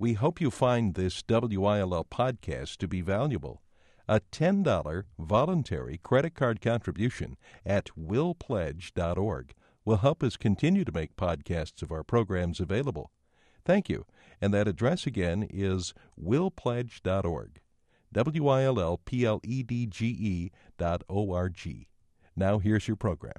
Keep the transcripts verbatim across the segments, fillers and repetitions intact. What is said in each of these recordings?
We hope you find this W I L L podcast to be valuable. A ten dollars voluntary credit card contribution at will pledge dot org will help us continue to make podcasts of our programs available. Thank you. And that address again is will pledge dot org. W I L L P L E D G E dot O R G. Now here's your program.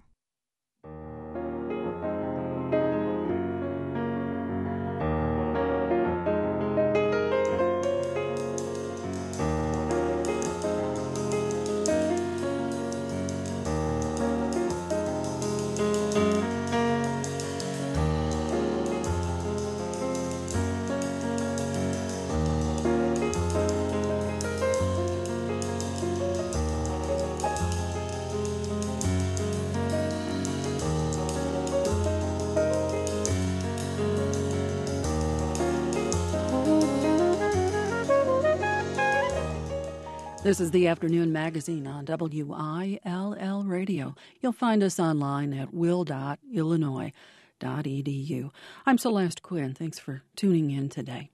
This is the Afternoon Magazine on W I L L Radio. You'll find us online at will dot illinois dot e d u. I'm Celeste Quinn. Thanks for tuning in today.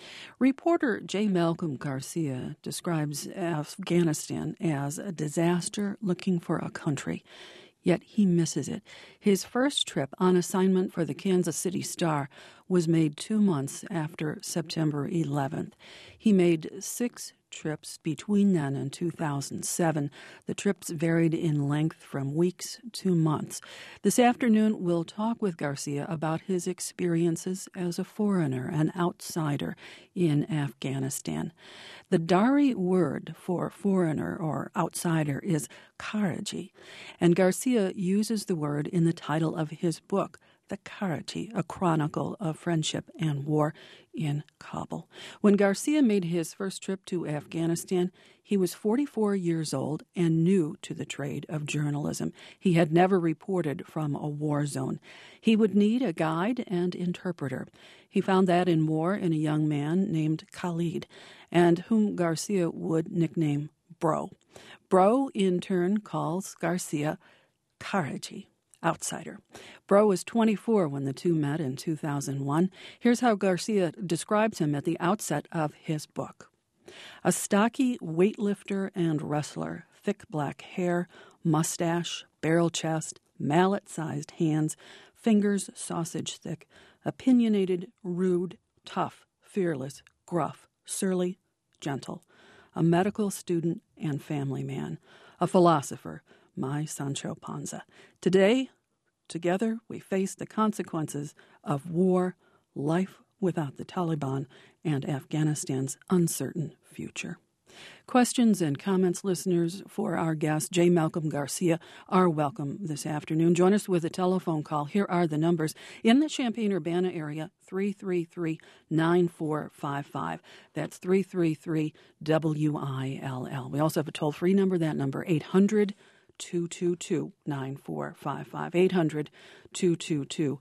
Reporter J. Malcolm Garcia describes Afghanistan as a disaster looking for a country, yet he misses it. His first trip on assignment for the Kansas City Star was made two months after September eleventh. He made six trips between then and two thousand seven. The trips varied in length from weeks to months. This afternoon, we'll talk with Garcia about his experiences as a foreigner, an outsider in Afghanistan. The Dari word for foreigner or outsider is Karachi, and Garcia uses the word in the title of his book, The Karachi, A Chronicle of Friendship and War in Kabul. When Garcia made his first trip to Afghanistan, he was forty-four years old and new to the trade of journalism. He had never reported from a war zone. He would need a guide and interpreter. He found that in war in a young man named Khalid, and whom Garcia would nickname Bro. Bro, in turn, calls Garcia Karachi, outsider. Bro was twenty-four when the two met in two thousand one. Here's how Garcia describes him at the outset of his book. A stocky weightlifter and wrestler, thick black hair, mustache, barrel chest, mallet-sized hands, fingers sausage thick, opinionated, rude, tough, fearless, gruff, surly, gentle. A medical student and family man. A philosopher, my Sancho Panza. Today, together, we face the consequences of war, life without the Taliban, and Afghanistan's uncertain future. Questions and comments, listeners, for our guest, J. Malcolm Garcia, are welcome this afternoon. Join us with a telephone call. Here are the numbers. In the Champaign-Urbana area, three three three, nine four five five. That's three three three W I L L. We also have a toll-free number, that number, eight hundred, two two two, nine four five five, eight hundred, two two two,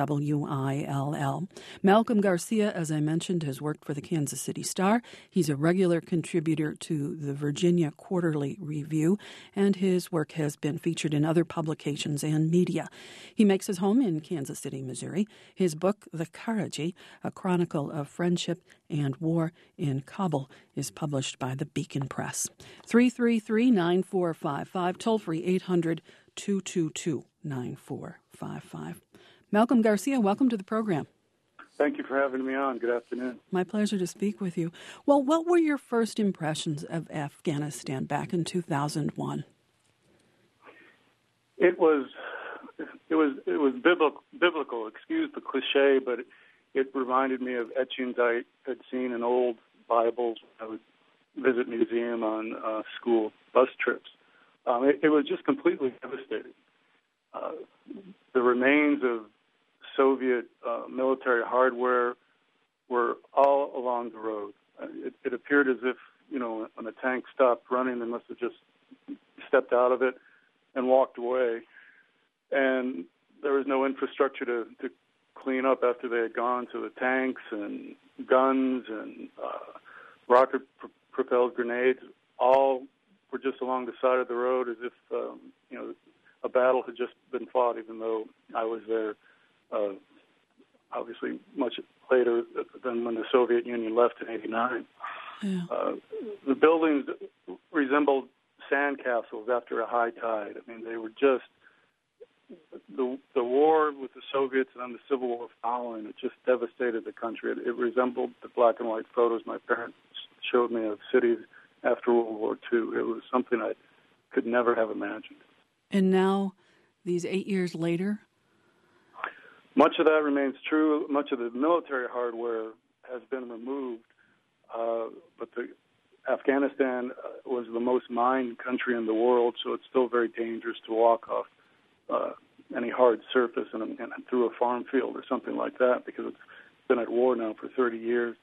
W I L L. Malcolm Garcia, as I mentioned, has worked for the Kansas City Star. He's a regular contributor to the Virginia Quarterly Review, and his work has been featured in other publications and media. He makes his home in Kansas City, Missouri. His book, The Karachi, A Chronicle of Friendship and War in Kabul, is published by the Beacon Press. three three three, nine four five five, toll-free eight hundred, two two two, nine four five five. Malcolm Garcia, welcome to the program. Thank you for having me on. Good afternoon. My pleasure to speak with you. Well, what were your first impressions of Afghanistan back in two thousand one? It was, it was, it was biblical. biblical. Excuse the cliche, but it, it reminded me of etchings I had seen in old Bibles when I would visit museum on uh, school bus trips. Um, it, it was just completely devastating. Uh, the remains of Soviet uh, military hardware were all along the road. Uh, it, it appeared as if, you know, when a tank stopped running, they must have just stepped out of it and walked away. And there was no infrastructure to, to clean up after they had gone. So the tanks and guns and uh, rocket-propelled grenades all were just along the side of the road as if, um, you know, a battle had just been fought, even though I was there, uh, obviously much later than when the Soviet Union left in eighty-nine. Yeah. Uh, the buildings resembled sandcastles after a high tide. I mean, they were just the the war with the Soviets and then the Civil War following. It just devastated the country. It, it resembled the black and white photos my parents showed me of cities after World War Two. It was something I could never have imagined. And now, these eight years later? Much of that remains true. Much of the military hardware has been removed, uh, but the Afghanistan was the most mined country in the world, so it's still very dangerous to walk off uh, any hard surface and, and through a farm field or something like that because it's been at war now for thirty years.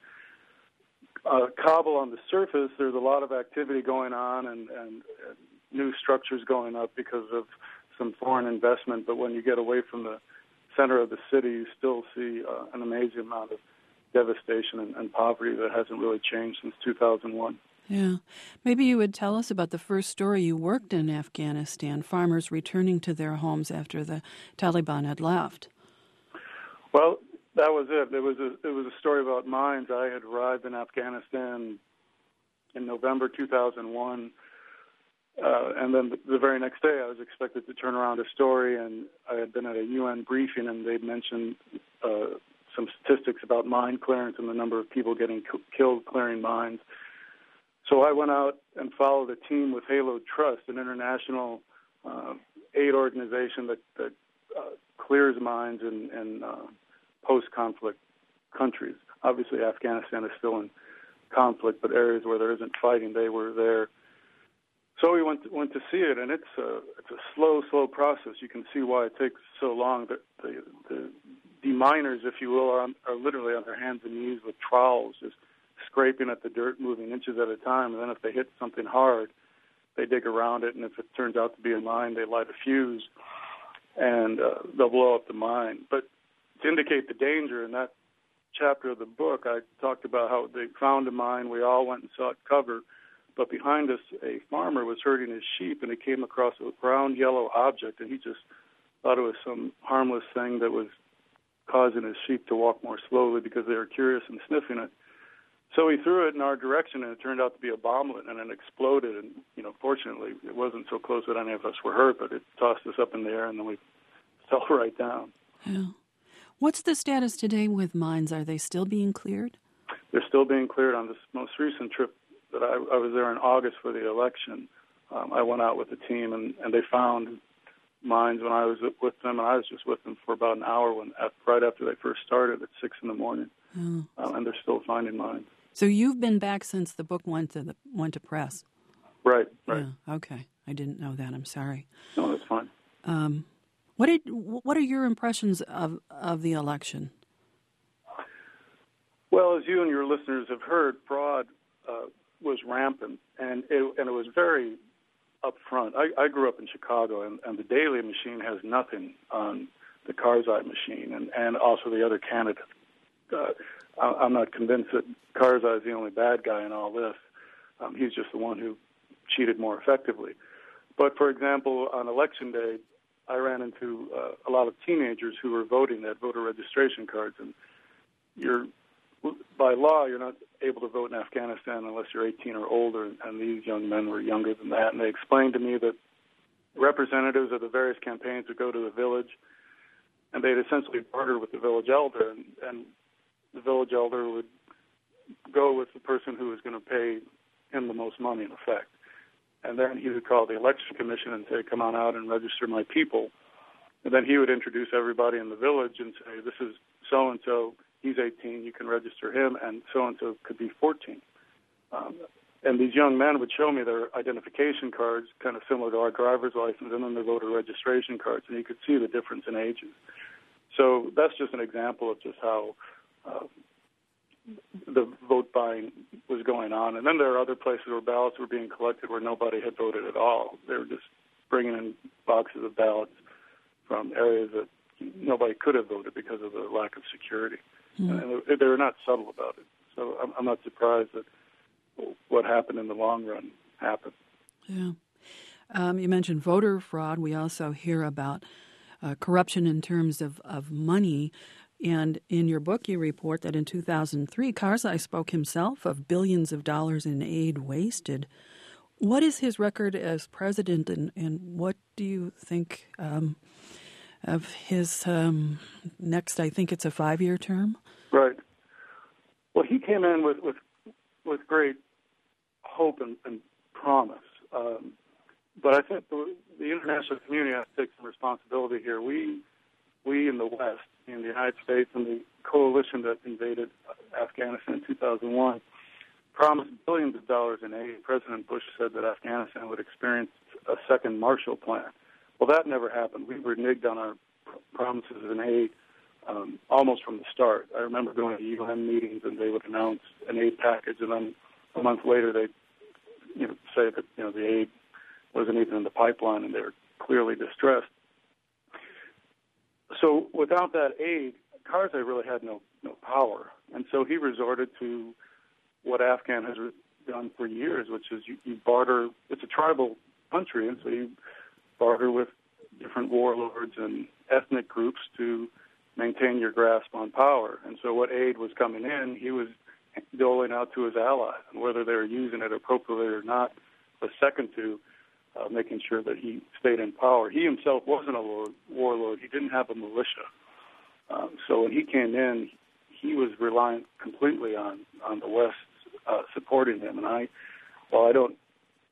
Uh, Kabul on the surface, there's a lot of activity going on and, and, and new structures going up because of some foreign investment, but when you get away from the center of the city, you still see uh, an amazing amount of devastation and, and poverty that hasn't really changed since two thousand one. Yeah. Maybe you would tell us about the first story you worked in Afghanistan, farmers returning to their homes after the Taliban had left. Well, that was it. It was a, it was a story about mines. I had arrived in Afghanistan in November two thousand one, uh, and then the, the very next day I was expected to turn around a story, and I had been at a U N briefing, and they'd mentioned uh, some statistics about mine clearance and the number of people getting k- killed clearing mines. So I went out and followed a team with Halo Trust, an international uh, aid organization that, that uh, clears mines in, in uh, post-conflict countries. Obviously, Afghanistan is still in conflict, but areas where there isn't fighting, they were there. So we went to, went to see it, and it's a it's a slow, slow process. You can see why it takes so long. The the, the deminers, if you will, are, on, are literally on their hands and knees with trowels, just scraping at the dirt, moving inches at a time. And then if they hit something hard, they dig around it, and if it turns out to be a mine, they light a fuse, and uh, they'll blow up the mine. But to indicate the danger, in that chapter of the book, I talked about how they found a mine. We all went and sought cover. But behind us, a farmer was herding his sheep, and he came across a round yellow object, and he just thought it was some harmless thing that was causing his sheep to walk more slowly because they were curious and sniffing it. So he threw it in our direction, and it turned out to be a bomblet, and it exploded. And, you know, fortunately, it wasn't so close that any of us were hurt, but it tossed us up in the air, and then we fell right down. Yeah. What's the status today with mines? Are they still being cleared? They're still being cleared. On this most recent trip that I, I was there in August for the election, um, I went out with the team, and, and they found mines when I was with them, and I was just with them for about an hour when right after they first started at six in the morning, oh. um, and they're still finding mines. So you've been back since the book went to the went to press. Right, right. Yeah, okay, I didn't know that. I'm sorry. No, that's fine. Um, what did what are your impressions of of the election? Well, as you and your listeners have heard, fraud uh, was rampant, and it, and it was very upfront. I, I grew up in Chicago, and, and the Daley machine has nothing on the Karzai machine, and, and also the other candidate. Uh, I, I'm not convinced that Karzai is the only bad guy in all this. Um, he's just the one who cheated more effectively. But, for example, on Election Day, I ran into uh, a lot of teenagers who were voting. They had voter registration cards, and you're by law, you're not able to vote in Afghanistan unless you're eighteen or older, and these young men were younger than that. And they explained to me that representatives of the various campaigns would go to the village, and they'd essentially barter with the village elder, and, and the village elder would go with the person who was going to pay him the most money, in effect. And then he would call the election commission and say, come on out and register my people. And then he would introduce everybody in the village and say, this is so-and-so, he's eighteen, you can register him, and so-and-so could be fourteen. Um, and these young men would show me their identification cards, kind of similar to our driver's license, and then their voter registration cards, and you could see the difference in ages. So that's just an example of just how uh, the vote buying was going on. And then there are other places where ballots were being collected where nobody had voted at all. They were just bringing in boxes of ballots from areas that nobody could have voted because of the lack of security. Mm. And they were not subtle about it. So I'm, I'm not surprised that what happened in the long run happened. Yeah. Um, you mentioned voter fraud. We also hear about uh, corruption in terms of, of money. And in your book, you report that in two thousand three, Karzai spoke himself of billions of dollars in aid wasted. What is his record as president, and, and what do you think um, of his um, next, I think it's a five-year term? Right. Well, he came in with, with, with great hope and, and promise. Um, but I think the, the international community has to take some responsibility here. We, we in the West, in the United States and the coalition that invaded Afghanistan in two thousand one, promised billions of dollars in aid. President Bush said that Afghanistan would experience a second Marshall Plan. Well, that never happened. We reneged on our promises in aid um, almost from the start. I remember going to U N meetings and they would announce an aid package, and then a month later they'd you know, say that you know the aid wasn't even in the pipeline and they were clearly distressed. So without that aid, Karzai really had no, no power. And so he resorted to what Afghan has done for years, which is you, you barter. It's a tribal country, and so you barter with different warlords and ethnic groups to maintain your grasp on power. And so what aid was coming in, he was doling out to his allies, and whether they were using it appropriately or not was second to uh, making sure that he stayed in power. He himself wasn't a lord, warlord. He didn't have a militia. Um, so when he came in, he was reliant completely on, on the West uh, supporting him. And I, while I don't,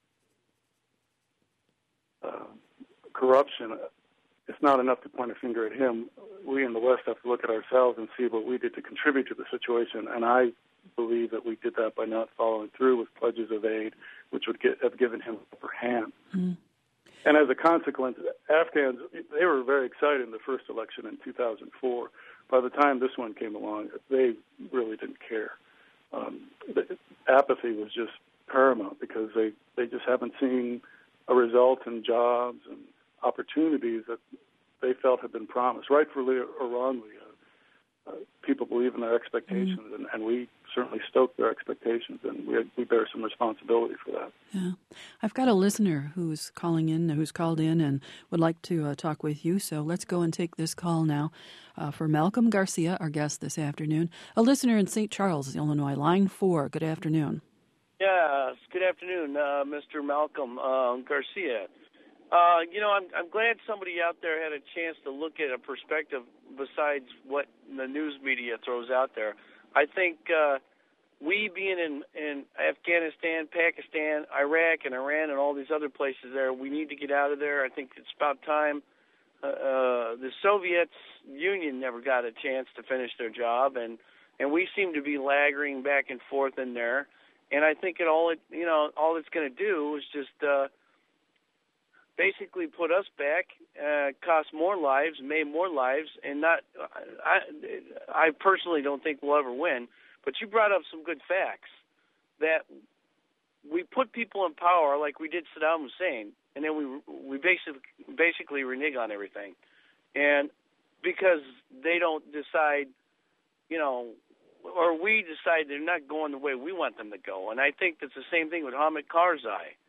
uh, corruption, it's not enough to point a finger at him. We in the West have to look at ourselves and see what we did to contribute to the situation. And I believe that we did that by not following through with pledges of aid, which would get, have given him upper hand. Mm. And as a consequence, Afghans, they were very excited in the first election in two thousand four. By the time this one came along, they really didn't care. Um, the apathy was just paramount because they, they just haven't seen a result in jobs and opportunities that they felt had been promised, rightfully or wrongly. Uh, uh, people believe in their expectations, mm. and, and we certainly stoke their expectations, and we, we bear some responsibility for that. Yeah. I've got a listener who's calling in, who's called in and would like to uh, talk with you, so let's go and take this call now uh, for Malcolm Garcia, our guest this afternoon, a listener in Saint Charles, Illinois, line four. Good afternoon. Yes, good afternoon, uh, Mister Malcolm uh, Garcia. Uh, you know, I'm, I'm glad somebody out there had a chance to look at a perspective besides what the news media throws out there. I think uh, we being in, in Afghanistan, Pakistan, Iraq, and Iran, and all these other places there, we need to get out of there. I think it's about time. Uh, uh, the Soviet Union never got a chance to finish their job, and, and we seem to be lagging back and forth in there. And I think it all it you know all it's going to do is just uh, basically put us back, uh, cost more lives, made more lives, and not. I I personally don't think we'll ever win. But you brought up some good facts that we put people in power like we did Saddam Hussein, and then we we basically basically renege on everything, and because they don't decide, you know. Or we decide they're not going the way we want them to go. And I think that's the same thing with Hamid Karzai.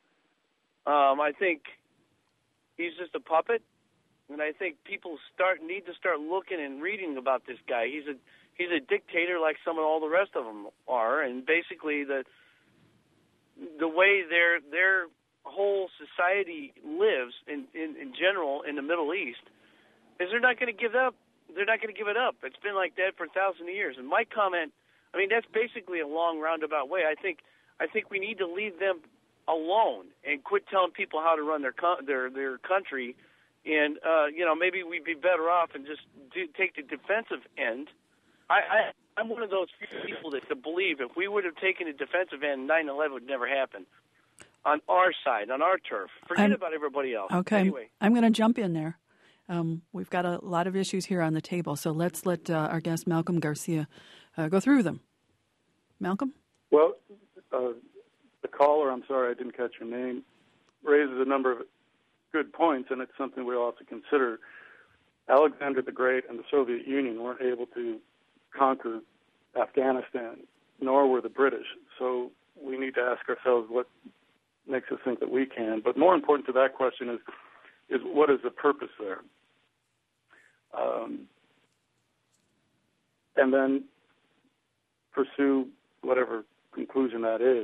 Um, I think he's just a puppet, and I think people start need to start looking and reading about this guy. He's a he's a dictator like some of all the rest of them are, and basically the the way their their whole society lives in, in, in general in the Middle East is they're not going to give up. They're not going to give it up. It's been like that for a thousand years. And my comment, I mean, that's basically a long roundabout way. I think I think we need to leave them alone and quit telling people how to run their their their country. And uh, you know, maybe we'd be better off and just do, take the defensive end. I, I I'm one of those few people that, that believe if we would have taken the defensive end, nine eleven would never happen. On our side, on our turf. Forget I'm, about everybody else. Okay. Anyway. I'm going to jump in there. Um, we've got a lot of issues here on the table, so let's let uh, our guest Malcolm Garcia uh, go through them. Malcolm? Well, uh, the caller, I'm sorry I didn't catch your name, raises a number of good points, and it's something we all have to consider. Alexander the Great and the Soviet Union weren't able to conquer Afghanistan, nor were the British. So we need to ask ourselves what makes us think that we can. But more important to that question is, is what is the purpose there? Um, and then pursue whatever conclusion that is.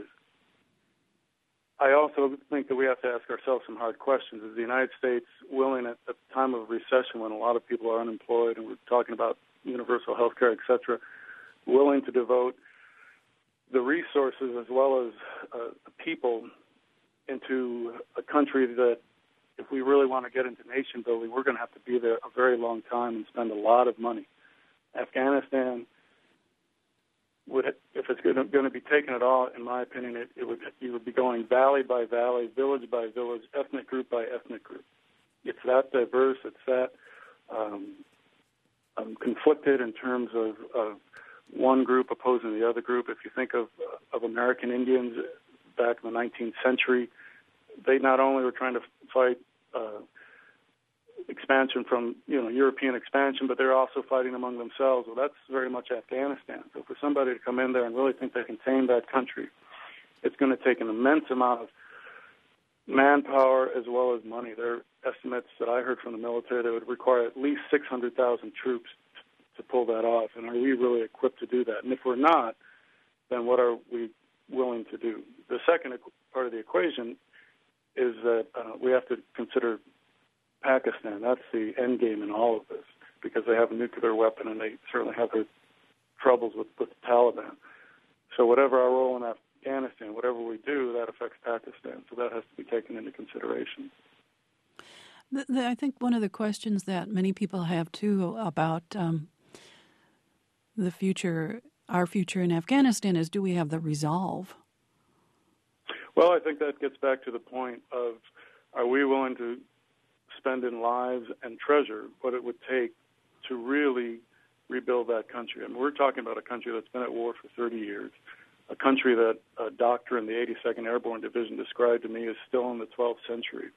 I also think that we have to ask ourselves some hard questions. Is the United States willing at a time of recession when a lot of people are unemployed and we're talking about universal health care, et cetera, willing to devote the resources as well as uh, the people into a country that, if we really want to get into nation building, we're going to have to be there a very long time and spend a lot of money. Afghanistan would, if it's going to, going to be taken at all, in my opinion, it, it would you would be going valley by valley, village by village, ethnic group by ethnic group. It's that diverse. It's that um, um, conflicted in terms of, of one group opposing the other group. If you think of of American Indians back in the nineteenth century, they not only were trying to fight uh, expansion from, you know, European expansion, but they're also fighting among themselves. Well, that's very much Afghanistan. So for somebody to come in there and really think they can tame that country, it's going to take an immense amount of manpower as well as money. There are estimates that I heard from the military that would require at least six hundred thousand troops to pull that off. And are we really equipped to do that? And if we're not, then what are we willing to do? The second part of the equation is that uh, we have to consider Pakistan. That's the end game in all of this, because they have a nuclear weapon and they certainly have their troubles with, with the Taliban. So whatever our role in Afghanistan, whatever we do, that affects Pakistan. So that has to be taken into consideration. The, the, I think one of the questions that many people have, too, about um, the future, our future in Afghanistan is, do we have the resolve? Well, I think that gets back to the point of, are we willing to spend in lives and treasure what it would take to really rebuild that country? I mean, we're talking about a country that's been at war for thirty years, a country that a doctor in the eighty-second Airborne Division described to me as still in the twelfth century,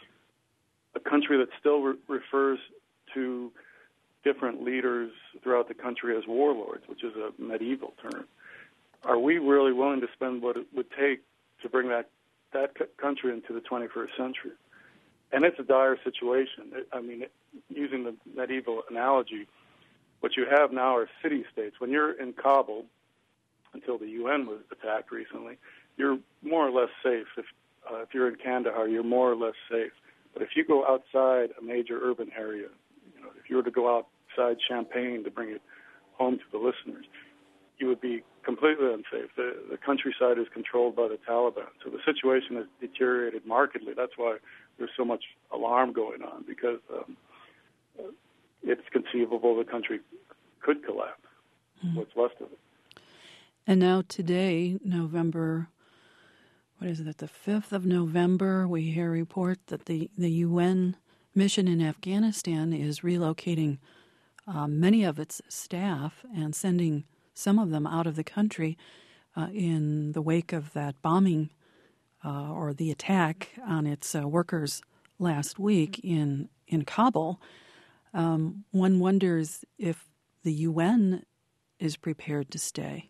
a country that still re- refers to different leaders throughout the country as warlords, which is a medieval term. Are we really willing to spend what it would take to bring that, that c- country into the twenty-first century? And it's a dire situation. I mean, using the medieval analogy, what you have now are city-states. When you're in Kabul, until the U N was attacked recently, you're more or less safe. If, uh, if you're in Kandahar, you're more or less safe. But if you go outside a major urban area, you know, if you were to go outside Champaign, to bring it home to the listeners, you would be completely unsafe. The, the countryside is controlled by the Taliban. So the situation has deteriorated markedly. That's why there's so much alarm going on, because um, it's conceivable the country could collapse, mm-hmm. what's left of it. And now today, November, what is it, the fifth of November, we hear a report that the, the U N mission in Afghanistan is relocating uh, many of its staff and sending some of them out of the country uh, in the wake of that bombing uh, or the attack on its uh, workers last week in, in Kabul. Um, one wonders if the U N is prepared to stay.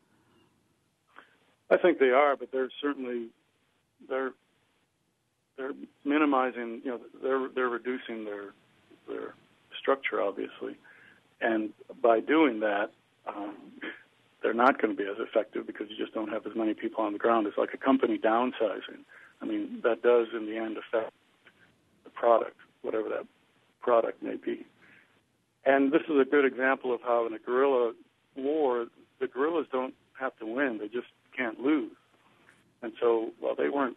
I think they are, but they're certainly they're they're minimizing. You know, they're they're reducing their their structure, obviously, and by doing that, um, they're not going to be as effective because you just don't have as many people on the ground. It's like a company downsizing. I mean, that does in the end affect the product, whatever that product may be. And this is a good example of how in a guerrilla war, the guerrillas don't have to win; they just can't lose. And so, while they weren't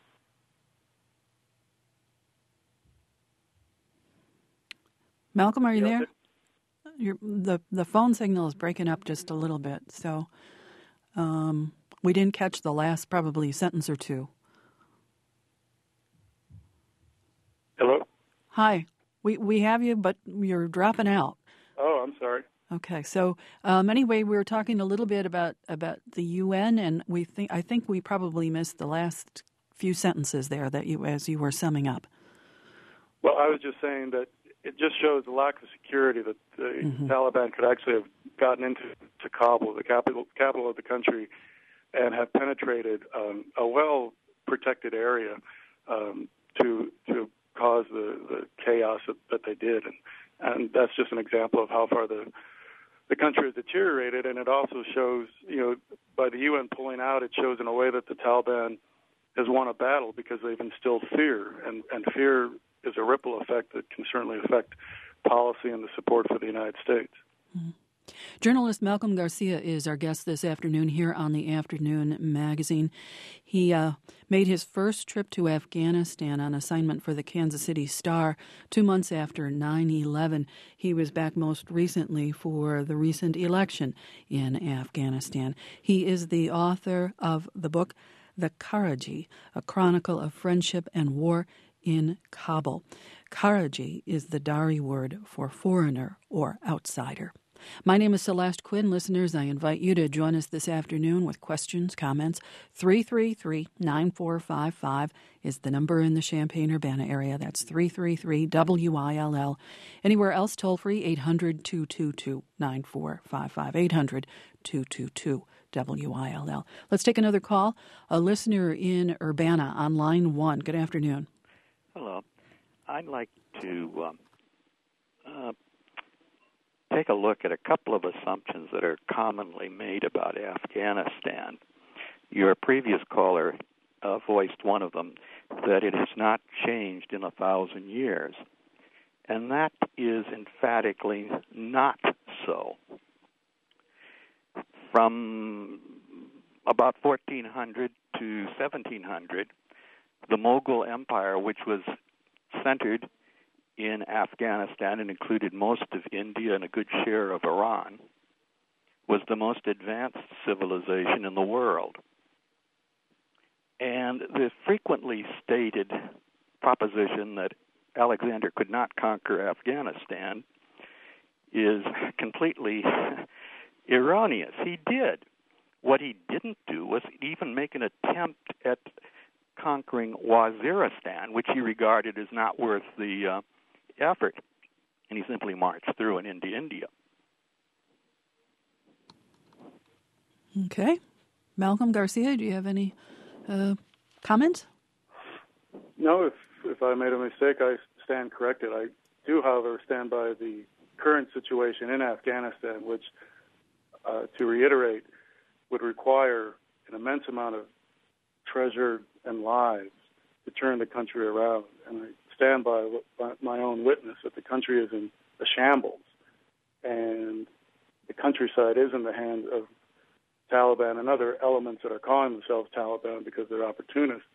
Malcolm, are you yeah, there? Your, the the phone signal is breaking up just a little bit, so um, we didn't catch the last probably sentence or two. Hello? Hi, we we have you, but you're dropping out. Oh, I'm sorry. Okay, so um, anyway, we were talking a little bit about, about the U N, and we think I think we probably missed the last few sentences there that you as you were summing up. Well, I was just saying that it just shows the lack of security that the mm-hmm. Taliban could actually have gotten into to Kabul, the capital capital of the country, and have penetrated um, a well-protected area um, to to cause the, the chaos that, that they did, and and that's just an example of how far the the country has deteriorated, and it also shows, you know, by the U N pulling out, it shows in a way that the Taliban has won a battle because they've instilled fear, and, and fear is a ripple effect that can certainly affect policy and the support for the United States. Mm-hmm. Journalist Malcolm Garcia is our guest this afternoon here on the Afternoon Magazine. He uh, made his first trip to Afghanistan on assignment for the Kansas City Star two months after nine eleven. He was back most recently for the recent election in Afghanistan. He is the author of the book The Karaji, A Chronicle of Friendship and War in Kabul. Karaji is the Dari word for foreigner or outsider. My name is Celeste Quinn. Listeners, I invite you to join us this afternoon with questions, comments. three three three, nine four five five is the number in the Champaign-Urbana area. That's three three three W I L L. Anywhere else, toll free, eight hundred, two two two, nine four five five, eight hundred, two two two, W I L L. Let's take another call. A listener in Urbana on line one. Good afternoon. Hello. I'd like to um, uh, take a look at a couple of assumptions that are commonly made about Afghanistan. Your previous caller uh, voiced one of them, that it has not changed in a thousand years. And that is emphatically not so. From about fourteen hundred to seventeen hundred, the Mughal Empire, which was centered in Afghanistan and included most of India and a good share of Iran, was the most advanced civilization in the world. And the frequently stated proposition that Alexander could not conquer Afghanistan is completely erroneous. He did. What he didn't do was even make an attempt at conquering Waziristan, which he regarded as not worth the uh, effort, and he simply marched through and into India. Okay. Malcolm Garcia, do you have any uh, comments? No, if if I made a mistake, I stand corrected. I do, however, stand by the current situation in Afghanistan, which, uh, to reiterate, would require an immense amount of treasure and lives to turn the country around. And I stand by my own witness that the country is in a shambles, and the countryside is in the hands of Taliban and other elements that are calling themselves Taliban because they're opportunists.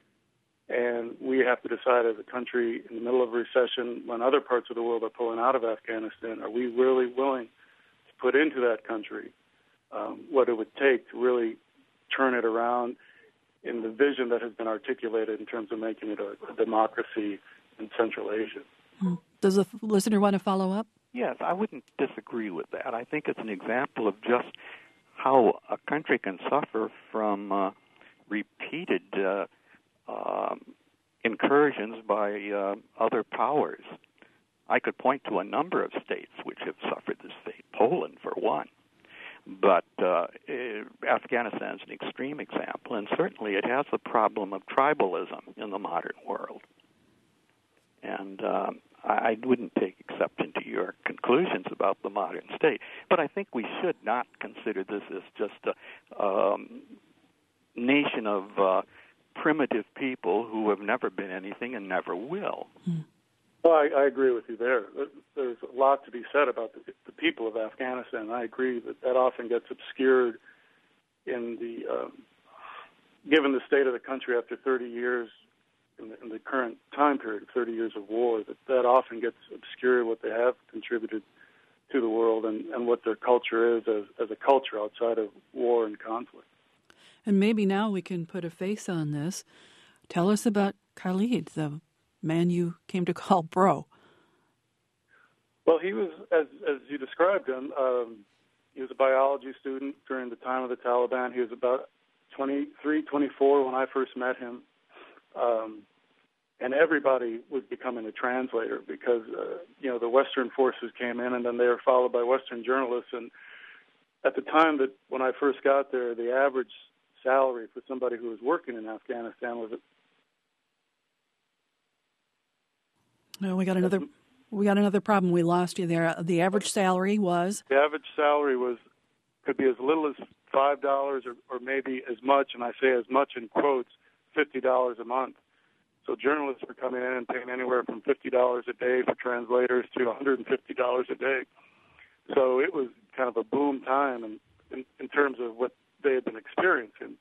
And we have to decide as a country in the middle of a recession, when other parts of the world are pulling out of Afghanistan, are we really willing to put into that country um, what it would take to really turn it around in the vision that has been articulated in terms of making it a, a democracy in Central Asia. Does the listener want to follow up? Yes, I wouldn't disagree with that. I think it's an example of just how a country can suffer from uh, repeated uh, uh, incursions by uh, other powers. I could point to a number of states which have suffered this fate, Poland for one. But uh, Afghanistan is an extreme example, and certainly it has the problem of tribalism in the modern world. And um, I wouldn't take exception to your conclusions about the modern state, but I think we should not consider this as just a um, nation of uh, primitive people who have never been anything and never will. Hmm. Well, I, I agree with you there. There's a lot to be said about the, the people of Afghanistan. I agree that that often gets obscured in the, um, given the state of the country after thirty years, in the, in the current time period of thirty years of war, that that often gets obscured what they have contributed to the world and, and what their culture is as, as a culture outside of war and conflict. And maybe now we can put a face on this. Tell us about Khalid, the man you came to call bro. Well, he was, as as you described him, um, he was a biology student during the time of the Taliban. He was about twenty-three, twenty-four when I first met him. Um, and everybody was becoming a translator because, uh, you know, the Western forces came in and then they were followed by Western journalists. And at the time that when I first got there, the average salary for somebody who was working in Afghanistan was No, we got another We got another problem. We lost you there. The average salary was? The average salary was could be as little as five dollars or, or maybe as much, and I say as much in quotes, fifty dollars a month. So journalists were coming in and paying anywhere from fifty dollars a day for translators to one hundred fifty dollars a day. So it was kind of a boom time in, in, in terms of what they had been experiencing.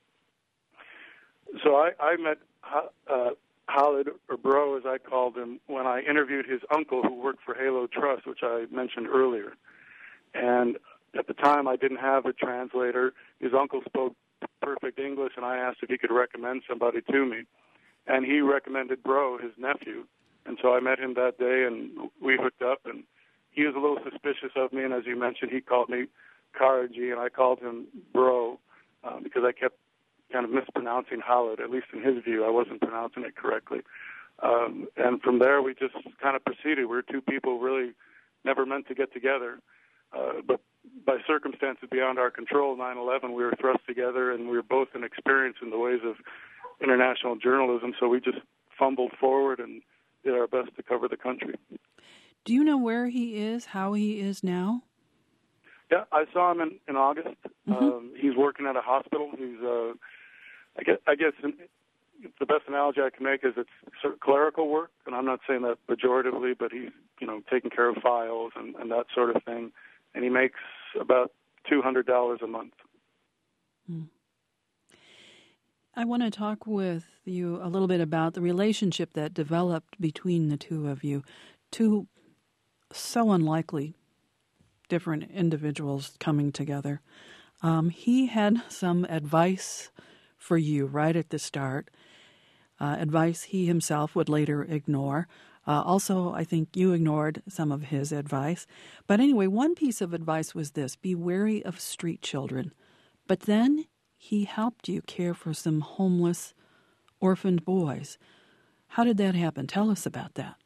So I, I met uh, Khalid, or Bro, as I called him, when I interviewed his uncle who worked for Halo Trust, which I mentioned earlier. And at the time, I didn't have a translator. His uncle spoke perfect English, and I asked if he could recommend somebody to me. And he recommended Bro, his nephew. And so I met him that day, and we hooked up. And he was a little suspicious of me, and as you mentioned, he called me Karaji, and I called him Bro uh, because I kept kind of mispronouncing Khalid. At least in his view, I wasn't pronouncing it correctly. Um, and from there, we just kind of proceeded. We were two people really never meant to get together. Uh, but by circumstances beyond our control, nine eleven, we were thrust together, and we were both inexperienced in the ways of international journalism, so we just fumbled forward and did our best to cover the country. Do you know where he is, how he is now? Yeah, I saw him in, in August. Mm-hmm. Um, he's working at a hospital. He's, uh, I guess, I guess the best analogy I can make is it's sort of clerical work, and I'm not saying that pejoratively, but he's, you know, taking care of files and, and that sort of thing, and he makes about two hundred dollars a month. Hmm. I want to talk with you a little bit about the relationship that developed between the two of you, two so unlikely different individuals coming together. Um, he had some advice for you right at the start, uh, advice he himself would later ignore. Uh, also, I think you ignored some of his advice. But anyway, one piece of advice was this: be wary of street children. But then he helped you care for some homeless, orphaned boys. How did that happen? Tell us about that.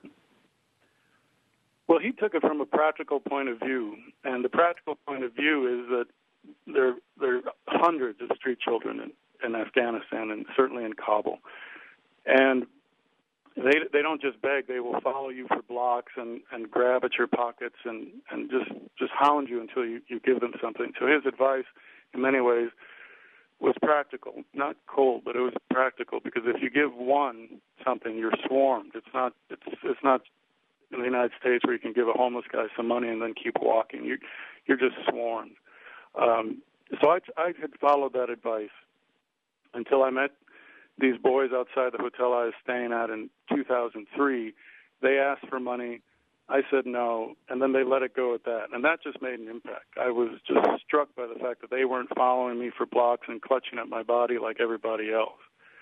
Well, he took it from a practical point of view, and the practical point of view is that there, there are hundreds of street children in, in Afghanistan, and certainly in Kabul. And they they don't just beg; they will follow you for blocks and, and grab at your pockets and, and just, just hound you until you, you give them something. So his advice, in many ways, was practical, not cold, but it was practical, because if you give one something, you're swarmed. It's not it's it's not in the United States where you can give a homeless guy some money and then keep walking. You you're just swarmed. Um, so I I had followed that advice until I met these boys outside the hotel I was staying at in two thousand three. They asked for money. I said no, and then they let it go at that. And that just made an impact. I was just struck by the fact that they weren't following me for blocks and clutching at my body like everybody else.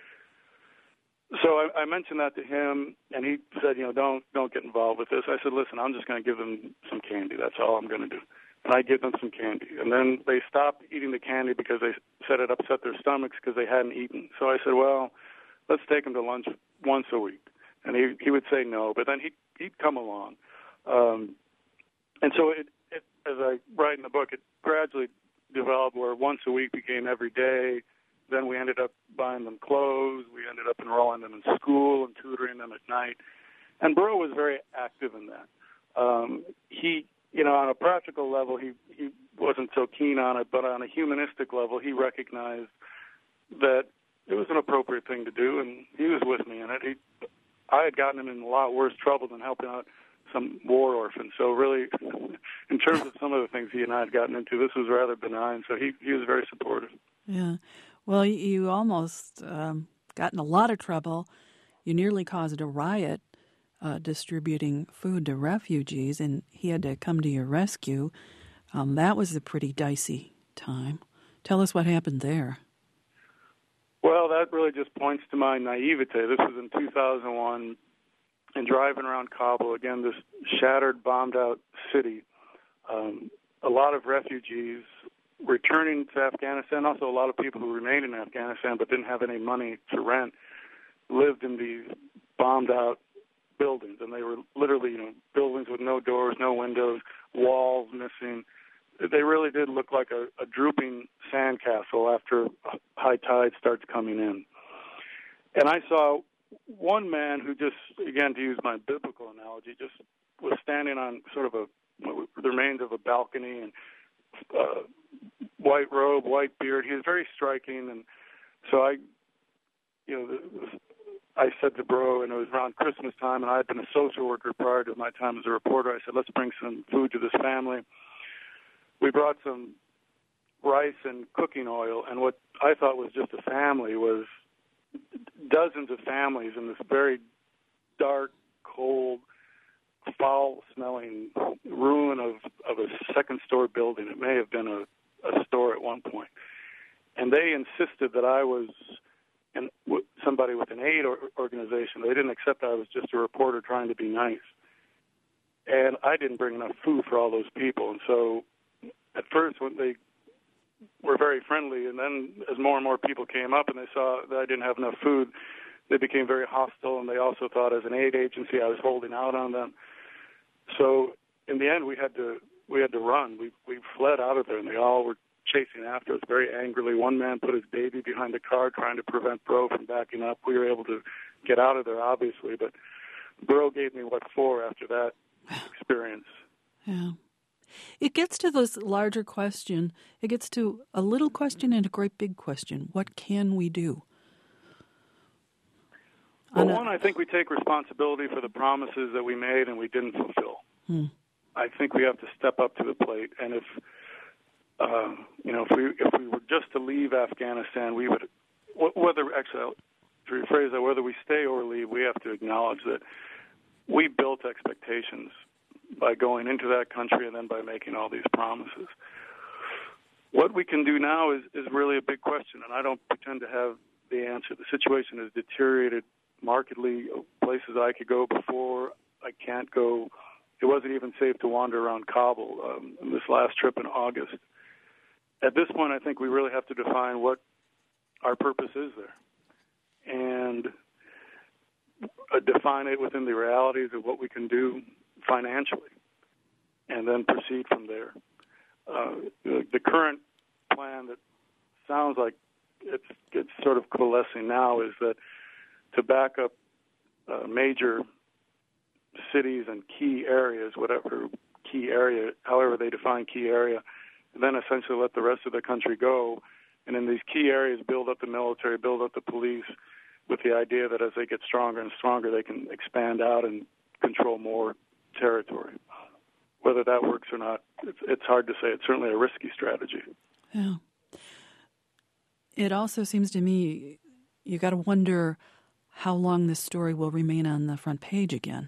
So I, I mentioned that to him, and he said, you know, don't don't get involved with this. I said, listen, I'm just going to give them some candy. That's all I'm going to do. And I give them some candy. And then they stopped eating the candy because they said it upset their stomachs because they hadn't eaten. So I said, well, let's take them to lunch once a week. And he he would say no, but then he'd, he'd come along. Um, and so it, it, as I write in the book, it gradually developed where once a week became every day. Then we ended up buying them clothes. We ended up enrolling them in school and tutoring them at night. And Bro was very active in that. Um, he, you know, on a practical level, he, he wasn't so keen on it, but on a humanistic level, he recognized that it was an appropriate thing to do, and he was with me in it. He, I had gotten him in a lot worse trouble than helping out some war orphans. So really, in terms of some of the things he and I had gotten into, this was rather benign. So he, he was very supportive. Yeah. Well, you almost um, got in a lot of trouble. You nearly caused a riot uh, distributing food to refugees, and he had to come to your rescue. Um, that was a pretty dicey time. Tell us what happened there. Well, that really just points to my naivete. This was in two thousand one. And driving around Kabul, again, this shattered, bombed-out city, um, a lot of refugees returning to Afghanistan, also a lot of people who remained in Afghanistan but didn't have any money to rent, lived in these bombed-out buildings. And they were literally, you know, buildings with no doors, no windows, walls missing. They really did look like a, a drooping sandcastle after high tide starts coming in. And I saw one man who just, again, to use my biblical analogy, just was standing on sort of a the remains of a balcony, and uh, white robe, white beard. He was very striking, and so I, you know, I said to Bro, and it was around Christmas time, and I had been a social worker prior to my time as a reporter. I said, let's bring some food to this family. We brought some rice and cooking oil, and what I thought was just a family was dozens of families in this very dark, cold, foul-smelling ruin of, of a second-story building. It may have been a, a store at one point. And they insisted that I was an, w- somebody with an aid or, organization. They didn't accept I was just a reporter trying to be nice. And I didn't bring enough food for all those people. And so at first, when they were very friendly, and then as more and more people came up and they saw that I didn't have enough food, they became very hostile, and they also thought as an aid agency I was holding out on them. So in the end, we had to we had to run. We we fled out of there, and they all were chasing after us very angrily. One man put his baby behind the car trying to prevent Bro from backing up. We were able to get out of there, obviously, but Bro gave me what for after that experience. Yeah. It gets to this larger question. It gets to a little question and a great big question. What can we do? Well, one, I think we take responsibility for the promises that we made and we didn't fulfill. Hmm. I think we have to step up to the plate. And if, uh, you know, if we if we were just to leave Afghanistan, we would, whether, actually, to rephrase that, whether we stay or leave, we have to acknowledge that we built expectations by going into that country and then by making all these promises. What we can do now is, is really a big question, and I don't pretend to have the answer. The situation has deteriorated markedly. Places I could go before, I can't go. It wasn't even safe to wander around Kabul um, in this last trip in August. At this point, I think we really have to define what our purpose is there and uh, define it within the realities of what we can do financially, and then proceed from there. Uh, the, the current plan that sounds like it's, it's sort of coalescing now is that to back up uh, major cities and key areas, whatever key area, however they define key area, and then essentially let the rest of the country go, and in these key areas build up the military, build up the police, with the idea that as they get stronger and stronger, they can expand out and control more territory. Whether that works or not, it's, it's hard to say. It's certainly a risky strategy. Yeah. It also seems to me you got to wonder how long this story will remain on the front page again.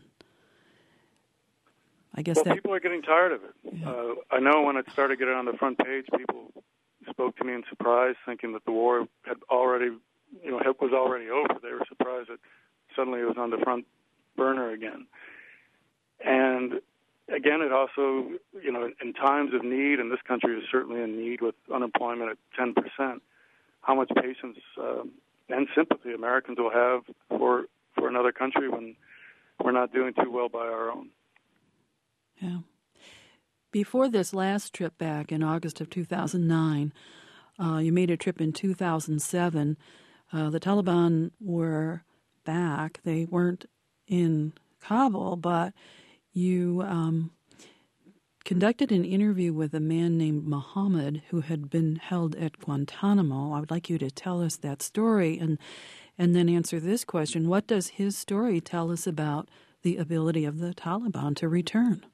I guess well, that people are getting tired of it. Yeah. Uh, I know when it started getting on the front page, people spoke to me in surprise, thinking that the war had already, you know, was already over. They were surprised that suddenly it was on the front burner again. And again, it also, you know, in times of need, and this country is certainly in need with unemployment at ten percent, how much patience uh, and sympathy Americans will have for for another country when we're not doing too well by our own. Yeah. Before this last trip back in August of two thousand nine, uh, you made a trip in two thousand seven. Uh, the Taliban were back. They weren't in Kabul, but you um, conducted an interview with a man named Muhammad who had been held at Guantanamo. I would like you to tell us that story and and then answer this question. What does his story tell us about the ability of the Taliban to return?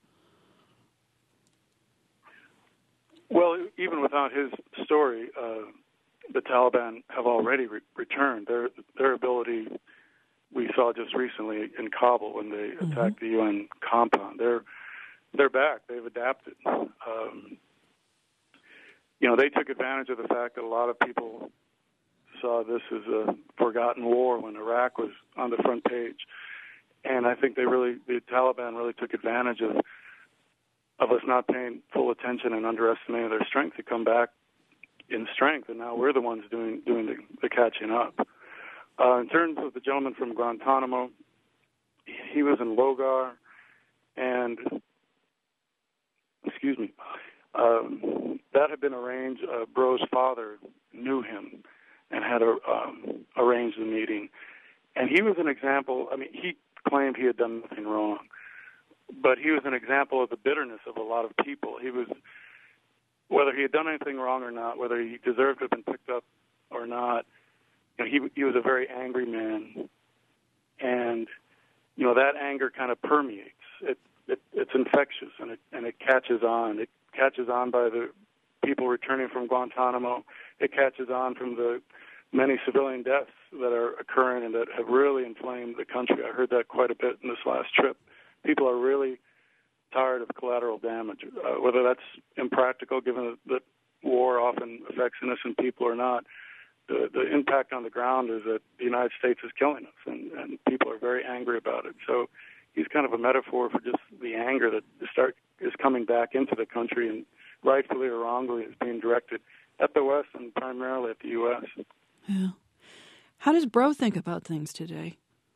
Well, even without his story, uh, the Taliban have already re- returned. Their their ability, we saw just recently in Kabul when they mm-hmm. attacked the U N compound. They're they're back. They've adapted. Um, you know, they took advantage of the fact that a lot of people saw this as a forgotten war when Iraq was on the front page, and I think they really, the Taliban really took advantage of of us not paying full attention and underestimating their strength to come back in strength, and now we're the ones doing doing the, the catching up. Uh, in terms of the gentleman from Guantanamo, he was in Logar, and, excuse me, um, that had been arranged. Uh, Bro's father knew him and had a, um, arranged the meeting. And he was an example. I mean, he claimed he had done nothing wrong. but he was an example of the bitterness of a lot of people. He was, whether he had done anything wrong or not, whether he deserved to have been picked up or not, you know, he he was a very angry man, and you know that anger kind of permeates. It, it it's infectious, and it and it catches on. It catches on by the people returning from Guantanamo. It catches on from the many civilian deaths that are occurring and that have really inflamed the country. I heard that quite a bit in this last trip. People are really tired of collateral damage, uh, whether that's impractical given that war often affects innocent people or not. The, the impact on the ground is that the United States is killing us, and, and people are very angry about it. So he's kind of a metaphor for just the anger that start is coming back into the country and rightfully or wrongly is being directed at the West and primarily at the U S. Yeah. How does Bro think about things today?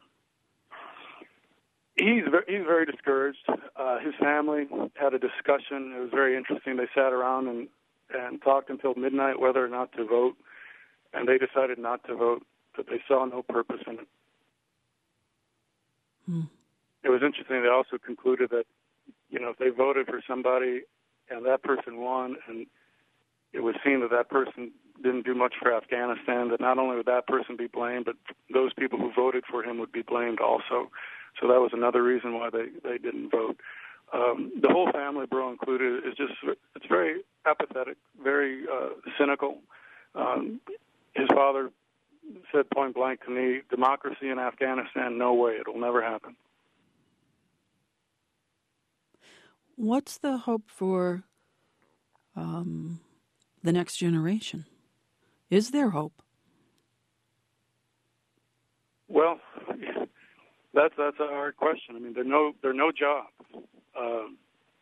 He's very, he's very discouraged. Uh, his family had a discussion. It was very interesting. They sat around and, and talked until midnight whether or not to vote, and they decided not to vote, that they saw no purpose in it. Hmm. It was interesting. They also concluded that, you know, if they voted for somebody and that person won and it was seen that that person didn't do much for Afghanistan, that not only would that person be blamed, but those people who voted for him would be blamed also. So that was another reason why they, they didn't vote. Um, the whole family, Bro included, is just, it's very apathetic, very uh, cynical. Um, his father said point blank to me, democracy in Afghanistan, no way, it'll never happen. What's the hope for um, the next generation? Is there hope? Well, that's that's a hard question. I mean, there are no there are no jobs, um,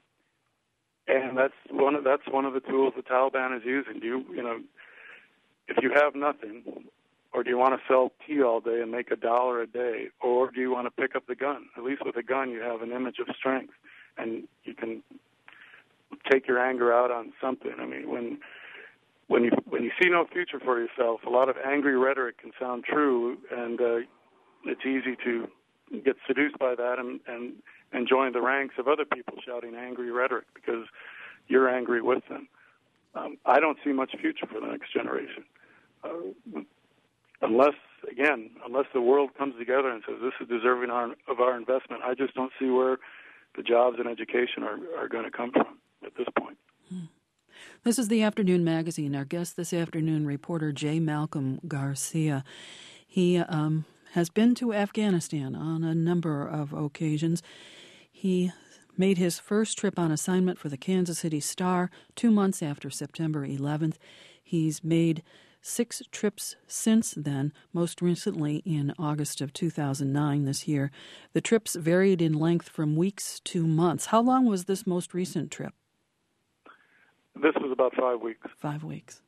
and that's one of that's one of the tools the Taliban is using. Do you you know, if you have nothing, or do you want to sell tea all day and make a dollar a day, or do you want to pick up the gun? At least with a gun, you have an image of strength, and you can take your anger out on something. I mean, when when you when you see no future for yourself, a lot of angry rhetoric can sound true, and uh, it's easy to get seduced by that and, and and join the ranks of other people shouting angry rhetoric because you're angry with them. Um, I don't see much future for the next generation, uh, unless again, unless the world comes together and says this is deserving our, of our investment. I just don't see where the jobs and education are, are going to come from at this point. Hmm. This is the Afternoon Magazine. Our guest this afternoon, reporter J. Malcolm Garcia. He um, has been to Afghanistan on a number of occasions. He made his first trip on assignment for the Kansas City Star two months after September eleventh. He's made six trips since then, most recently in August of two thousand nine this year. The trips varied in length from weeks to months. How long was this most recent trip? This was about five weeks. Five weeks.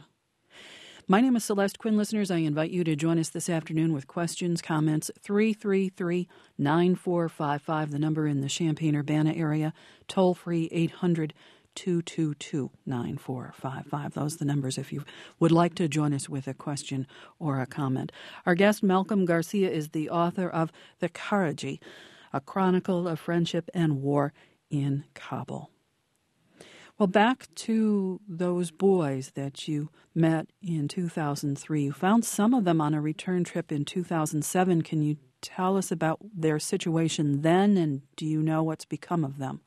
My name is Celeste Quinn. Listeners, I invite you to join us this afternoon with questions, comments, three three three, nine four five five, the number in the Champaign-Urbana area, toll-free eight hundred, two two two, nine four five five. Those are the numbers if you would like to join us with a question or a comment. Our guest, Malcolm Garcia, is the author of The Karaji, A Chronicle of Friendship and War in Kabul. Well, back to those boys that you met in two thousand three. You found some of them on a return trip in two thousand seven. Can you tell us about their situation then, and do you know what's become of them?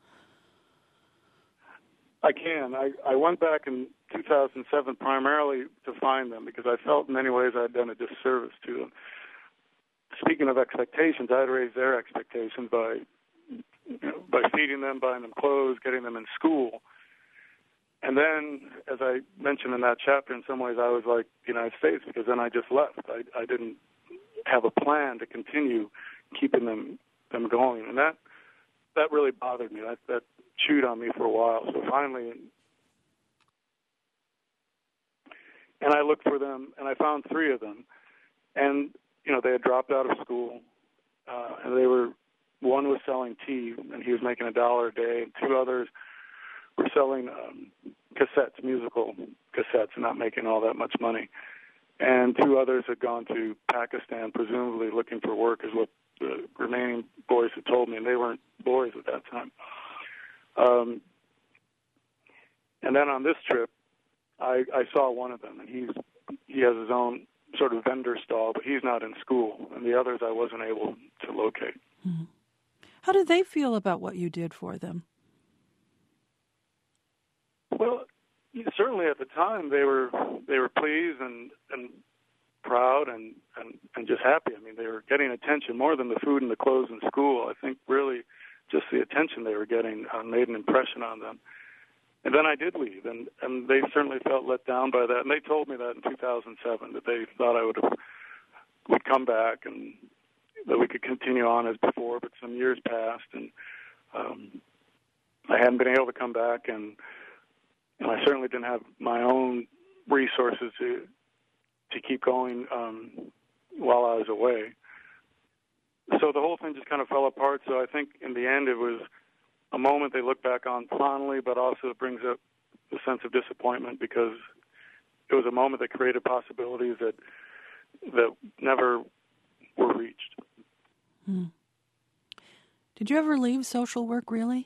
I can. I, I went back in two thousand seven primarily to find them because I felt in many ways I had done a disservice to them. Speaking of expectations, I had raised their expectations by, you know, by feeding them, buying them clothes, getting them in school. And then, as I mentioned in that chapter, in some ways I was like the United States because then I just left. I, I didn't have a plan to continue keeping them them going, and that that really bothered me. That that chewed on me for a while. So finally, and I looked for them, and I found three of them, and you know they had dropped out of school, uh, and they were one was selling tea, and he was making a dollar a day, and two others were selling um, cassettes, musical cassettes, and not making all that much money. And two others had gone to Pakistan, presumably looking for work, is what the remaining boys had told me, and they weren't boys at that time. Um, and then on this trip, I, I saw one of them, and he's he has his own sort of vendor stall, but he's not in school, and the others I wasn't able to locate. Mm-hmm. How did they feel about what you did for them? Well, certainly at the time they were they were pleased and and proud and, and, and just happy. I mean, they were getting attention more than the food and the clothes in school. I think really just the attention they were getting uh, made an impression on them. And then I did leave, and, and they certainly felt let down by that. And they told me that in two thousand seven, that they thought I would have, would come back and that we could continue on as before, but some years passed, and um, I hadn't been able to come back, and, and I certainly didn't have my own resources to to keep going um, while I was away. So the whole thing just kind of fell apart. So I think in the end it was a moment they look back on fondly, but also it brings up a sense of disappointment because it was a moment that created possibilities that that never were reached. Hmm. Did you ever leave social work, really?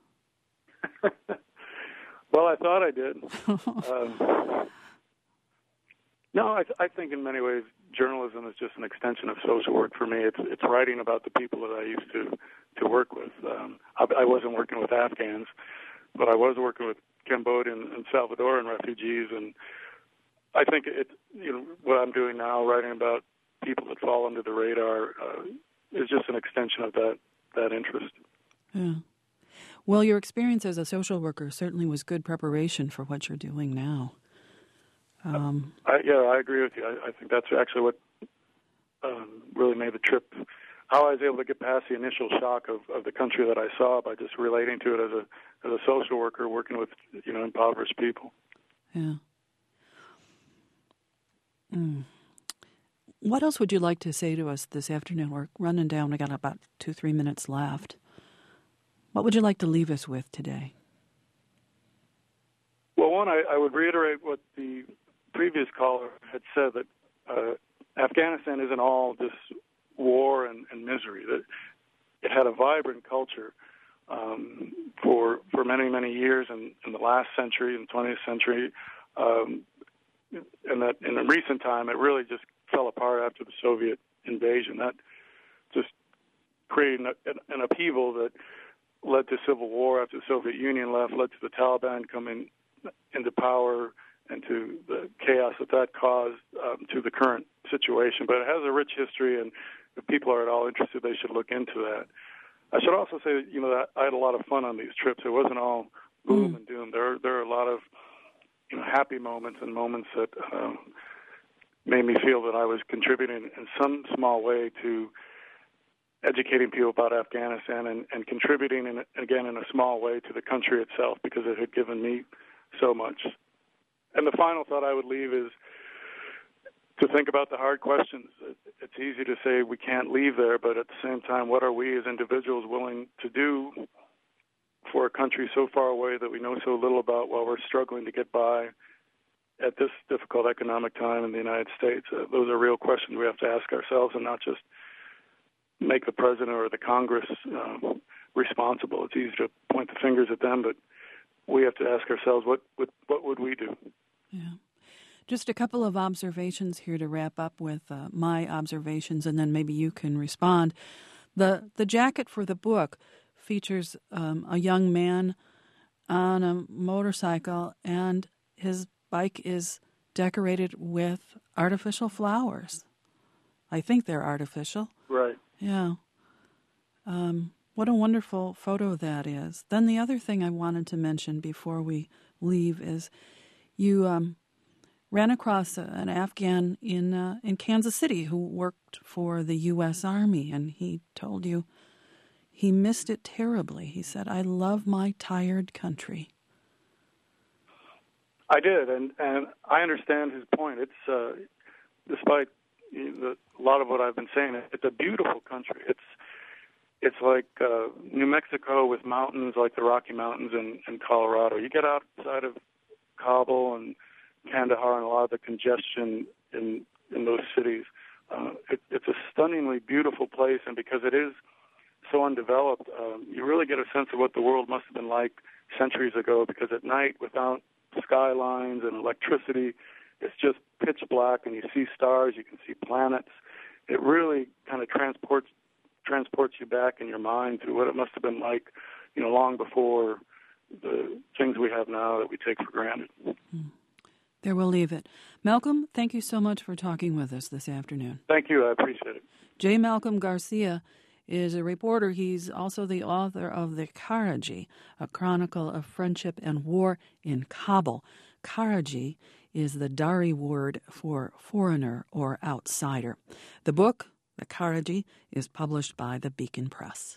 Well, I thought I did. um, no, I, th- I think in many ways journalism is just an extension of social work for me. It's it's writing about the people that I used to, to work with. Um, I, I wasn't working with Afghans, but I was working with Cambodian and Salvadoran refugees, and I think it, you know, what I'm doing now, writing about people that fall under the radar, uh, is just an extension of that, that interest. Yeah. Well, your experience as a social worker certainly was good preparation for what you're doing now. Um, I, yeah, I agree with you. I, I think that's actually what um, really made the trip, how I was able to get past the initial shock of, of the country that I saw by just relating to it as a as a social worker working with, you know, impoverished people. Yeah. Mm. What else would you like to say to us this afternoon? We're running down. We got about two, three minutes left. What would you like to leave us with today? Well, one, I, I would reiterate what the previous caller had said, that uh, Afghanistan isn't all just war and, and misery. That it had a vibrant culture um, for for many, many years in, in the last century, in the twentieth century, um, and that in the recent time it really just fell apart after the Soviet invasion. That just created an, an upheaval that led to civil war after the Soviet Union left, led to the Taliban coming into power, and to the chaos that that caused um, to the current situation. But it has a rich history, and if people are at all interested, they should look into that. I should also say that, you know, that I had a lot of fun on these trips. It wasn't all boom mm. and doom. There, there are a lot of, you know, happy moments and moments that um, made me feel that I was contributing in some small way to educating people about Afghanistan and, and contributing, in, again, in a small way to the country itself, because it had given me so much. And the final thought I would leave is to think about the hard questions. It's easy to say we can't leave there, but at the same time, what are we as individuals willing to do for a country so far away that we know so little about while we're struggling to get by at this difficult economic time in the United States? Uh, those are real questions we have to ask ourselves, and not just make the president or the Congress uh, responsible. It's easy to point the fingers at them, but we have to ask ourselves, what, what, what would we do? Yeah. Just a couple of observations here to wrap up with uh, my observations, and then maybe you can respond. The the jacket for the book features um, a young man on a motorcycle, and his bike is decorated with artificial flowers. I think they're artificial. Right. Yeah. Um, what a wonderful photo that is. Then the other thing I wanted to mention before we leave is you um, ran across a, an Afghan in uh, in Kansas City who worked for the U S Army, and he told you he missed it terribly. He said, "I love my tired country." I did, and, and I understand his point. It's uh, despite the, a lot of what I've been saying, it's a beautiful country. It's It's like uh, New Mexico with mountains like the Rocky Mountains in, in Colorado. You get outside of Kabul and Kandahar and a lot of the congestion in in those cities. Uh, it, it's a stunningly beautiful place, and because it is so undeveloped, um, you really get a sense of what the world must have been like centuries ago, because at night, without skylines and electricity, it's just pitch black, and you see stars, you can see planets. It really kind of transports transports you back in your mind to what it must have been like, you know, long before the things we have now that we take for granted. Mm. There we'll leave it. Malcolm, thank you so much for talking with us this afternoon. Thank you. I appreciate it. J. Malcolm Garcia is a reporter. He's also the author of The Karaji, a chronicle of friendship and war in Kabul. Karaji is the Dari word for foreigner or outsider. The book, The Karaji, is published by the Beacon Press.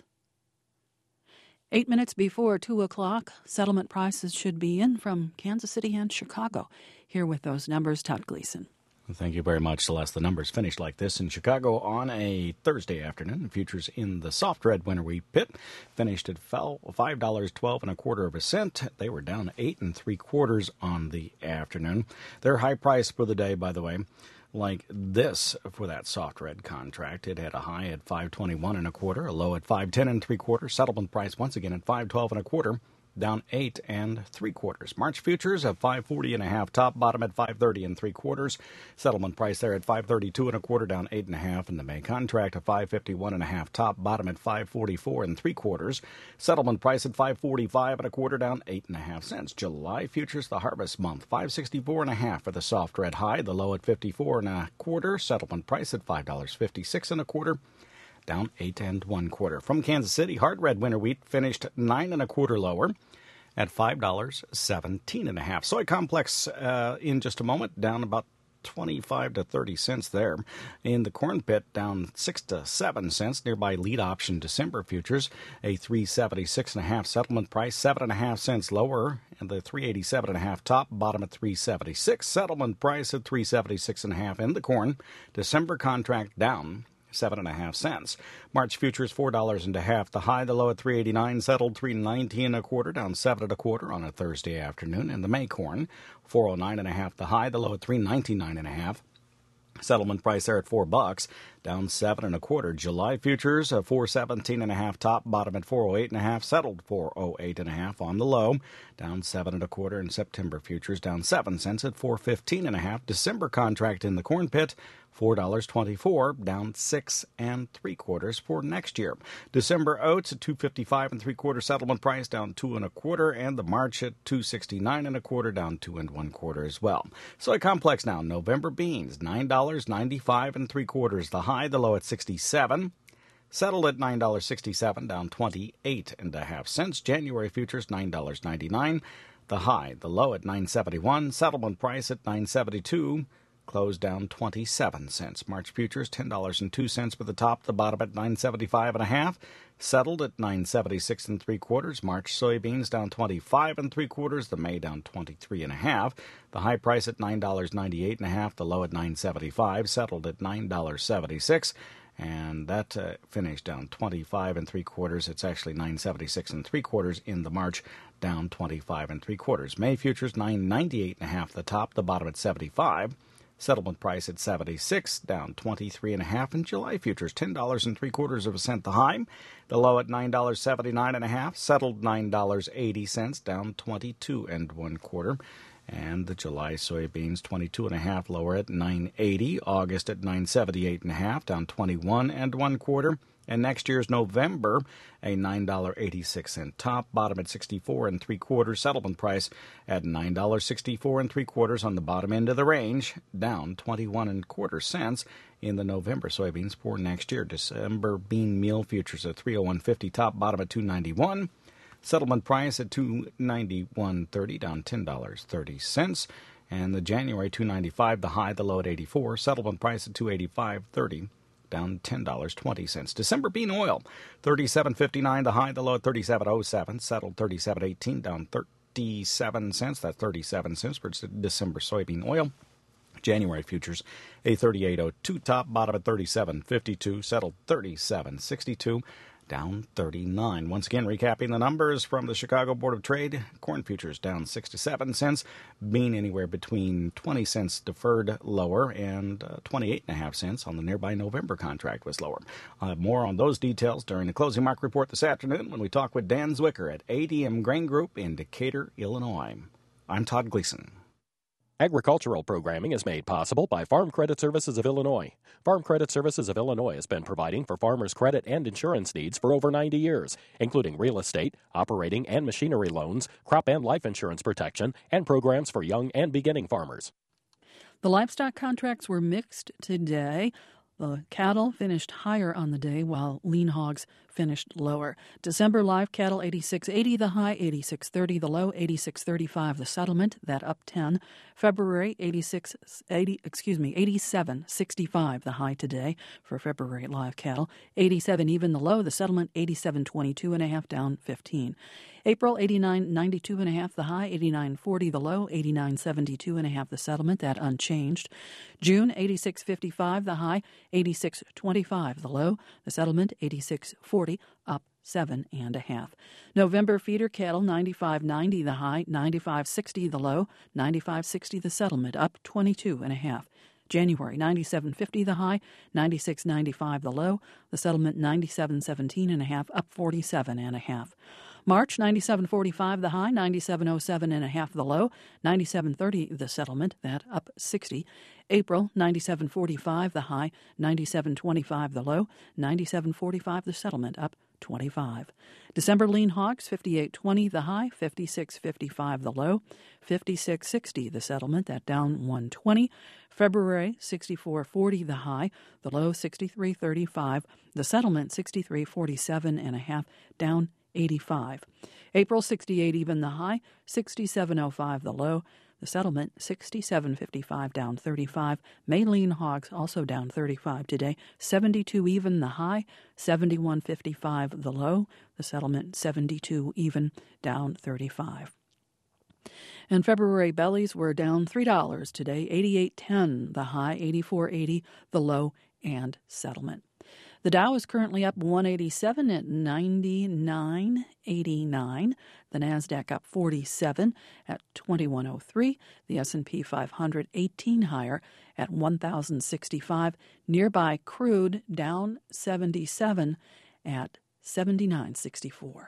Eight minutes before two o'clock, settlement prices should be in from Kansas City and Chicago. Here with those numbers, Todd Gleason. Thank you very much, Celeste. The numbers finished like this in Chicago on a Thursday afternoon. Futures in the soft red winter wheat pit finished at five dollars and twelve and a quarter of a cent. They were down eight and three quarters on the afternoon. Their high price for the day, by the way, like this for that soft red contract. It had a high at five twenty-one and a quarter, a low at five ten and three quarters. Settlement price once again at five twelve and a quarter, down eight and three quarters. March futures at five forty and a half, top bottom at five thirty and three quarters. Settlement price there at five thirty-two and a quarter, down eight and a half. And the May contract at five fifty-one and a half, top bottom at five forty-four and three quarters. Settlement price at five forty-five and a quarter, down eight and a half cents. July futures, the harvest month, five sixty-four and a half for the soft red high, the low at fifty-four and a quarter. Settlement price at five dollars and fifty-six and a quarter, down eight and one quarter. From Kansas City, hard red winter wheat finished nine and a quarter lower at five dollars and seventeen and a half. Soy complex uh, in just a moment, down about twenty-five to thirty cents there. In the corn pit, down six to seven cents. Nearby lead option December futures, a three seventy-six and a half settlement price, seven and a half cents lower, and the three eighty-seven and a half top, bottom at three seventy-six. Settlement price at three seventy-six and a half in the corn. December contract down seven and a half cents. March futures four dollars and a half. The high, the low at three eighty-nine, settled three nineteen and a quarter, down seven and a quarter on a Thursday afternoon. And the May corn four oh nine and a half. The high, the low at three ninety-nine and a half. Settlement price there at four bucks, down seven and a quarter. July futures uh, four seventeen and a half, top bottom at four oh eight and a half, settled four oh eight and a half on the low, down seven and a quarter. And September futures down seven cents at four fifteen and a half. December contract in the corn pit four dollars and twenty-four cents, down six and three quarters for next year. December oats at two fifty-five and three quarter, settlement price down two and a quarter, and the March at two sixty-nine and a quarter, down two and one quarter as well. Soy complex now. November beans nine dollars and ninety-five and three quarters. The high, the low at sixty-seven. Settled at nine dollars and sixty-seven, down twenty-eight and a half cents. January futures nine dollars and ninety-nine. The high, the low at nine seventy-one. Settlement price at nine seventy-two. Closed down twenty-seven cents. March futures ten dollars and two cents for the top, the bottom at nine seventy-five and a half. Settled at nine seventy-six and three quarters. March soybeans down twenty-five and three quarters. The May down twenty-three and a half. The high price at nine dollars and ninety-eight and a half. The low at nine seventy-five. Settled at nine dollars and seventy-six. And that uh, finished down twenty-five and three quarters. It's actually nine seventy-six and three quarters in the March, down twenty-five and three quarters. May futures nine ninety-eight and a half. The top, the bottom at seventy-five. Settlement price at seventy-six, down twenty-three and a half. And July futures ten dollars and three quarters of a cent the high, the low at nine dollars and seventy-nine and a half. Settled nine dollars and eighty cents, down twenty-two and one quarter. And the July soybeans twenty-two and a half, lower at nine eighty. August at nine seventy-eight and a half, down twenty-one and one quarter. And next year's November, a nine dollars and eighty-six cents top, bottom at sixty-four and three quarters. Settlement price at nine dollars and sixty-four and three quarters on the bottom end of the range, down twenty-one and quarter cents in the November soybeans for next year. December bean meal futures at three oh one fifty, top, bottom at two ninety-one. Settlement price at two ninety-one thirty, down ten dollars and thirty cents. And the January two ninety-five, the high, the low at eighty-four. Settlement price at two eighty-five thirty. Down ten dollars and twenty cents. December bean oil, thirty-seven fifty-nine, the high, the low at thirty-seven oh seven, settled thirty-seven eighteen, down thirty-seven cents. That's thirty-seven cents for December soybean oil. January futures, a thirty-eight oh two top, bottom at thirty-seven fifty-two, settled thirty-seven sixty-two. down thirty-nine. Once again, recapping the numbers from the Chicago Board of Trade. Corn futures down sixty-seven cents, bean anywhere between twenty cents deferred lower and uh, twenty-eight point five cents on the nearby November contract was lower. I'll have more on those details during the closing market report this afternoon when we talk with Dan Zwicker at A D M Grain Group in Decatur, Illinois. I'm Todd Gleason. Agricultural programming is made possible by Farm Credit Services of Illinois. Farm Credit Services of Illinois has been providing for farmers' credit and insurance needs for over ninety years, including real estate, operating and machinery loans, crop and life insurance protection, and programs for young and beginning farmers. The livestock contracts were mixed today. The cattle finished higher on the day, while lean hogs finished lower. December live cattle eighty-six eighty the high, eighty-six thirty the low, eighty-six thirty-five the settlement, that up ten. February eighty-six eighty, excuse me, eighty-seven sixty-five the high today for February live cattle, eighty-seven even the low, the settlement eighty-seven twenty-two and a half down fifteen. April eighty-nine ninety-two and a half the high, eighty-nine forty the low, eighty-nine seventy-two and a half the settlement, that unchanged. June eighty-six fifty-five the high, eighty-six twenty-five the low, the settlement eighty-six forty up seven and a half. November feeder cattle ninety-five ninety the high, ninety-five sixty the low, ninety-five sixty the settlement, up twenty-two and a half. January ninety-seven fifty the high, ninety-six ninety-five the low, the settlement ninety-seven seventeen and a half, up forty-seven and a half. March ninety-seven forty-five the high, ninety-seven oh seven and a half the low, ninety-seven thirty the settlement, that up sixty. April ninety-seven forty-five the high, ninety-seven twenty-five the low, ninety-seven forty-five the settlement, up twenty-five. December lean hogs fifty-eight twenty the high, fifty-six fifty-five the low, fifty-six sixty the settlement, that down one twenty. February sixty-four forty the high, the low sixty-three thirty-five, the settlement sixty-three forty-seven and a half, down eighty-five. April sixty-eight even the high, sixty-seven oh five the low, the settlement sixty-seven fifty-five down thirty-five. May lean hogs also down thirty-five today, seventy-two even the high, seventy-one fifty-five the low, the settlement seventy-two even down thirty-five. And February bellies were down three dollars today, eighty-eight ten the high, eighty-four eighty the low, and settlement. The Dow is currently up one eighty-seven at ninety-nine eighty-nine. The Nasdaq up forty-seven at twenty-one oh three. The S and P five hundred eighteen higher at one thousand sixty-five. Nearby crude down seventy-seven at seventy-nine sixty-four.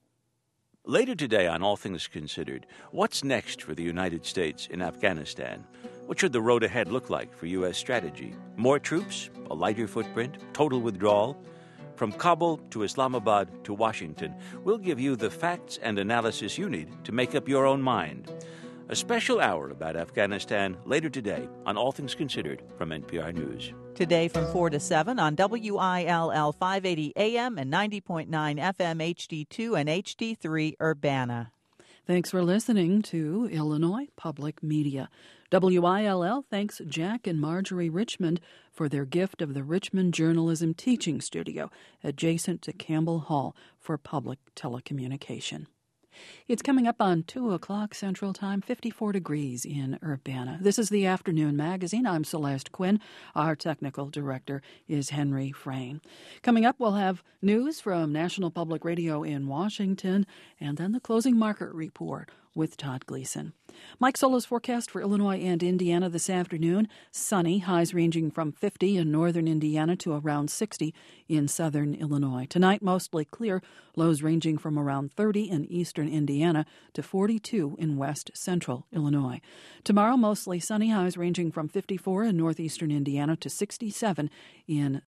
Later today on All Things Considered, what's next for the United States in Afghanistan? What should the road ahead look like for U S strategy? More troops? A lighter footprint? Total withdrawal? From Kabul to Islamabad to Washington, we'll give you the facts and analysis you need to make up your own mind. A special hour about Afghanistan later today on All Things Considered from N P R News. Today from four to seven on W I L L five eighty A M and ninety point nine F M H D two and H D three Urbana. Thanks for listening to Illinois Public Media. W I L L thanks Jack and Marjorie Richmond for their gift of the Richmond Journalism Teaching Studio adjacent to Campbell Hall for public telecommunication. It's coming up on two o'clock Central Time, fifty-four degrees in Urbana. This is the Afternoon Magazine. I'm Celeste Quinn. Our technical director is Henry Frayne. Coming up, we'll have news from National Public Radio in Washington, and then the closing market report with Todd Gleason. Mike Solo's forecast for Illinois and Indiana this afternoon. Sunny, highs ranging from fifty in northern Indiana to around sixty in southern Illinois. Tonight, mostly clear, lows ranging from around thirty in eastern Indiana to forty-two in west central Illinois. Tomorrow, mostly sunny, highs ranging from fifty-four in northeastern Indiana to sixty-seven in